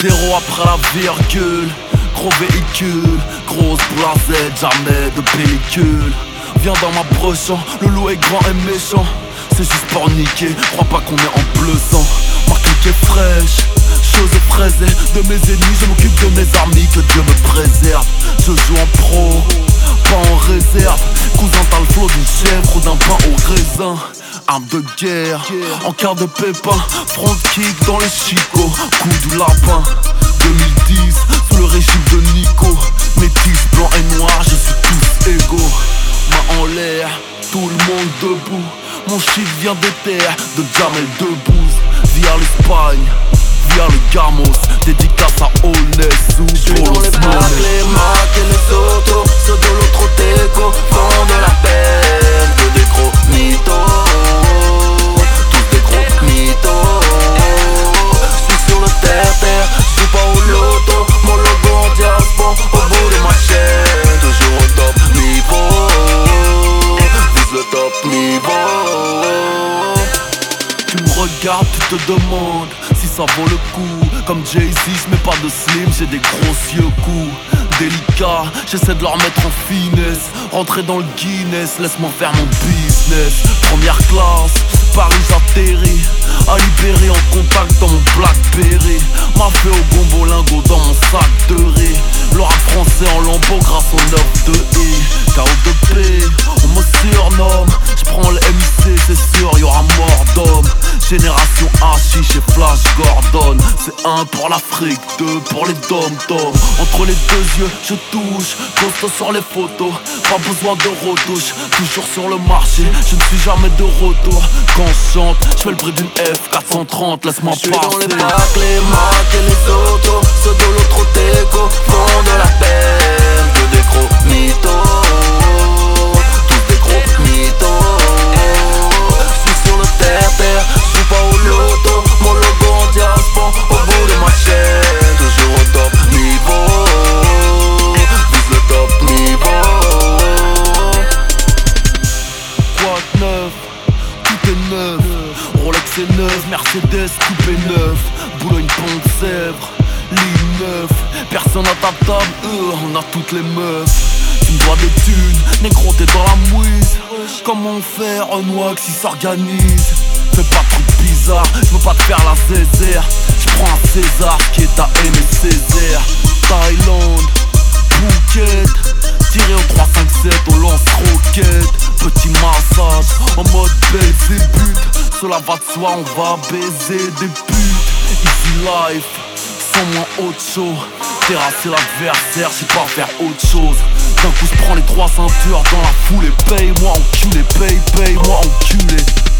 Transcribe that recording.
Zéro après la virgule. Gros véhicule, grosse blasette, jamais de pellicule. Viens dans ma broche, le loup est grand et méchant. C'est juste pour niquer, crois pas qu'on est en bleu sang. Ma clique est fraîche, chose fraisée. De mes ennemis, je m'occupe de mes amis, que Dieu me préserve. Je joue en pro, pas en réserve. Cousin t'as le flow d'une chèvre ou d'un pain au raisin. Arme de guerre, en cas de pépin. Front kick dans les chicots, coup du lapin. 2010, sous le régime de Nico. Métis, blanc et noir, je suis tous égaux. Main en l'air, tout le monde debout. Mon shit vient des terres de Jamel Debbouze. Via l'Espagne, via le Gamos. Dédicace à Onesou. J'suis dans les bacs, les Macs et les autos. Ceux de l'autre déco font de la peine. Que des gros mythos, tous des gros mythos. J'suis sur le terre-terre, j'joue pas au loto. Mon logo en diaspora au bout de ma chaîne. Toujours au top niveau, vise le top niveau. Tu me regardes, tu te demandes si ça vaut le coup. Comme Jay-Z, j'mets pas de slim, j'ai des gros yeux coups. Délicat, j'essaie de leur mettre en finesse. Rentrer dans le Guinness, laisse-moi faire mon business. Première classe, Paris j'atterris. À Libéry en contact dans mon Blackberry. M'a fait au gombolingo dans mon sac de riz. Le rap français en lambeau grâce au 9 de I. KO de P, on me surnomme. J'prends le MIC, c'est sûr, y'aura mort d'homme. Génération Hachi chez Flash Gordon. C'est 1 pour l'Afrique, 2 pour les dom-toms. Entre les deux yeux, je touche. Costaud sur les photos, pas besoin de retouche. Toujours sur le marché, je ne suis jamais de retour. Quand je chante, je fais le bruit d'une F430, laisse-moi passer. J'suis dans les bacs, les Macs et les autos. Ceux de l'autre déco font de la peine. Que des gros mythos, tous des gros mythos. J'suis sur le terre-terre, j'joue pas au loto. Mon logo en diaspora au bout de ma chaîne. Toujours au top niveau, vise le top niveau. Quoi de neuf, tout est neuf. Rolex est neuf, Mercedes coupé neuf. Boulogne-Pont-de-Sèvres, ligne 9. Personne à ta table, on a toutes les meufs. Tu me dois des thunes, négro t'es dans la mouise. Comment faire Renoir qui s'organise? Fais pas de trucs bizarres, j'veux pas te faire la zézère. J'prends un César qui est à Aimé Césaire. Thaïlande, Phuket, tiré au 357 au lance-roquette. Petit massage en mode Belzébuth. Cela va de soi, on va baiser des putes. Easy life, sans moins autre chose. Terrasser l'adversaire, c'est pas faire autre chose. D'un coup j'prends les 3 ceintures dans la foulée. Paye-moi enculé, paye-moi enculé.